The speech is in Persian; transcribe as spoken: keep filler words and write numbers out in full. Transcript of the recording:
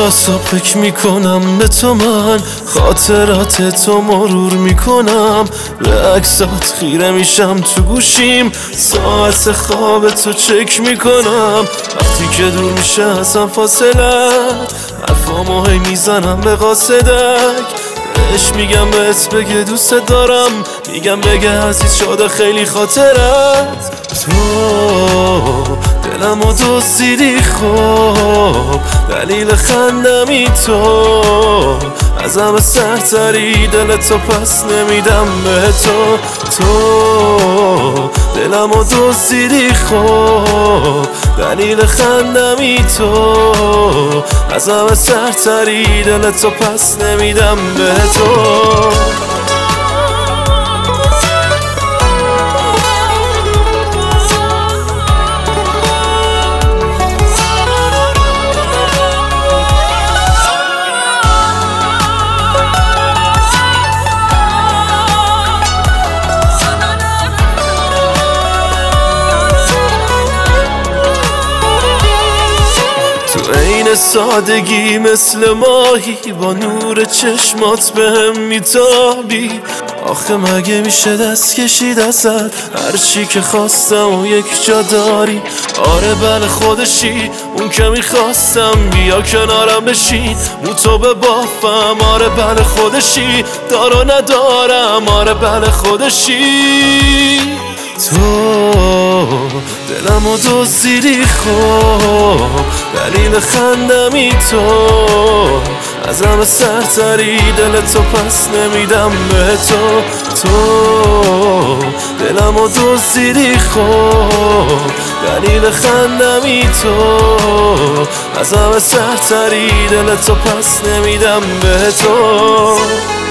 کلاسا فکر میکنم به تو، من خاطرات تو مرور میکنم، به عکسات خیره میشم تو گوشیم، ساعت خواب تو چک میکنم. وقتی که دور میشه ازم فاصلت، حرفامو هی میزنم به قاصدک، بهش میگم بهت بگه دوست دارم، میگم بگه عزیز شده خیلی خاطرت. تو دلمو دزدیدی خب، دلیل خندمی تو، از همه سرتری دلتو پس نمیدم به تو. تو دلمو دزدیدی خب، دلیل خندمی تو، از همه سرتری دلتو پس نمیدم به تو. عین سادگی مثل ماهی، با نور چشمات بهم میتابی. آخه مگه میشه دست کشید ازت، هرچی که خواستم و یک جا داری. آره بله خودشی، اون که میخواستم، بیا کنارم بشین مو تو به بافم. آره بله خودشی، دار و ندارم. آره بله خودشی. تو دلمو دزدیدی خب، دلیل خندمی تو، از همه سرتری دلتو پس نمیدم به تو. تو دلمو دزدیدی خب، دلیل خندمی تو، از همه سرتری دلتو پس نمیدم به تو.